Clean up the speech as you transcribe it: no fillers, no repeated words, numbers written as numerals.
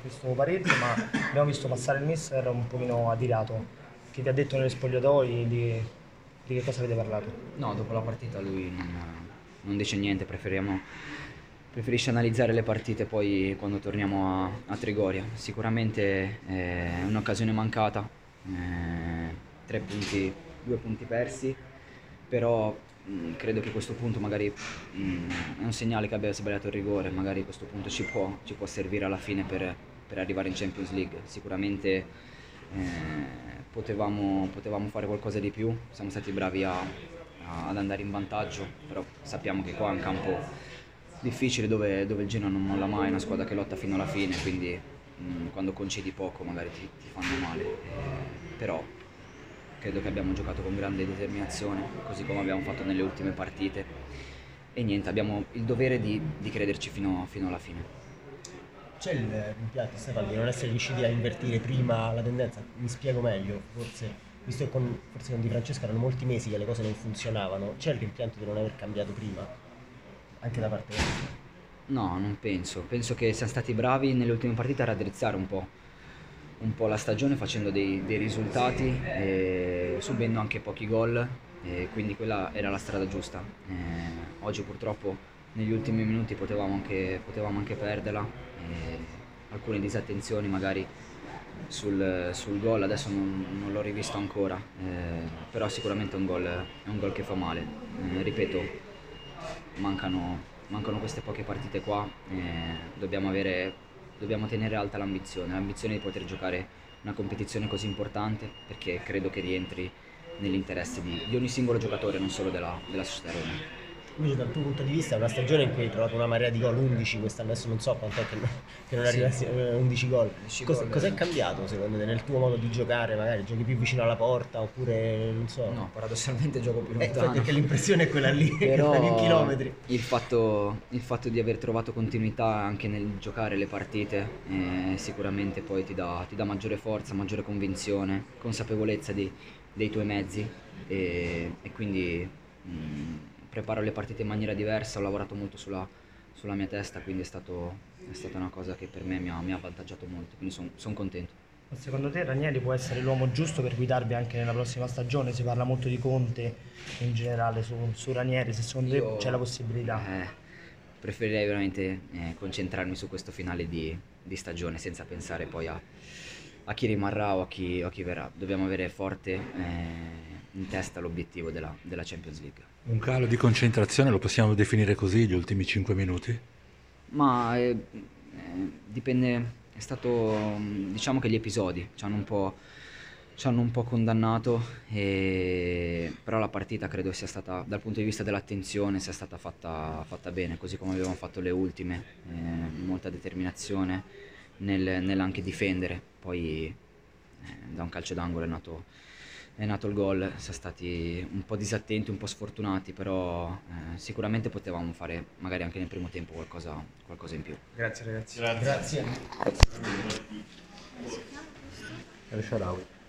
questo pareggio, ma abbiamo visto passare il mister un pochino adirato. Che ti ha detto negli spogliatoi di che cosa avete parlato? No, dopo la partita lui non dice niente, preferisce analizzare le partite poi quando torniamo a Trigoria. Sicuramente è un'occasione mancata, 3 punti, 2 punti persi, però credo che a questo punto magari è un segnale che abbia sbagliato il rigore, magari a questo punto ci può servire alla fine per arrivare in Champions League. Sicuramente potevamo fare qualcosa di più, siamo stati bravi ad andare in vantaggio, però sappiamo che qua è un campo difficile dove il Genoa non molla mai, è una squadra che lotta fino alla fine, quindi quando concedi poco magari ti fanno male. Però credo che abbiamo giocato con grande determinazione, così come abbiamo fatto nelle ultime partite, e niente, abbiamo il dovere di crederci fino alla fine. C'è il rimpianto, Stefano, di non essere riusciti a invertire prima la tendenza? Mi spiego meglio, forse, visto che forse con Di Francesco erano molti mesi che le cose non funzionavano, c'è il rimpianto di non aver cambiato prima, anche da parte vostra? No, non penso. Penso che siamo stati bravi nelle ultime partite a raddrizzare un po' la stagione facendo dei risultati e subendo anche pochi gol, e quindi quella era la strada giusta. Oggi purtroppo negli ultimi minuti potevamo anche perderla, alcune disattenzioni magari sul gol, adesso non l'ho rivisto ancora, però sicuramente è un gol che fa male. Ripeto, mancano queste poche partite qua, dobbiamo tenere alta l'ambizione di poter giocare una competizione così importante, perché credo che rientri nell'interesse di ogni singolo giocatore, non solo della società Roma. Invece dal tuo punto di vista è una stagione in cui hai trovato una marea di gol, 11 quest'anno, adesso non so quant'è che non Sì, arrivassi a 11 gol. 11 gol. Cos'è cambiato secondo te nel tuo modo di giocare? Magari giochi più vicino alla porta oppure non so. No, paradossalmente gioco più Infatti, lontano. perché l'impressione è quella lì, che fai più Però chilometri. il fatto di aver trovato continuità anche nel giocare le partite sicuramente poi ti dà maggiore forza, maggiore convinzione, consapevolezza dei tuoi mezzi, e quindi preparo le partite in maniera diversa. Ho lavorato molto sulla mia testa, quindi è stata una cosa che per me mi ha avvantaggiato molto, quindi sono contento. Ma secondo te Ranieri può essere l'uomo giusto per guidarvi anche nella prossima stagione? Si parla molto di Conte in generale su Ranieri, se secondo te c'è la possibilità? Preferirei veramente concentrarmi su questo finale di stagione senza pensare poi a chi rimarrà o a chi verrà. Dobbiamo avere forte in testa l'obiettivo della Champions League. Un calo di concentrazione lo possiamo definire così, gli ultimi 5 minuti? Ma dipende, è stato, diciamo che gli episodi ci hanno un po' condannato, però la partita credo sia stata, dal punto di vista dell'attenzione, sia stata fatta bene, così come abbiamo fatto le ultime, molta determinazione nell'anche difendere. Poi da un calcio d'angolo è nato il gol, siamo stati un po' disattenti, un po' sfortunati, però sicuramente potevamo fare magari anche nel primo tempo qualcosa in più. Grazie ragazzi. Grazie. El Shaarawy.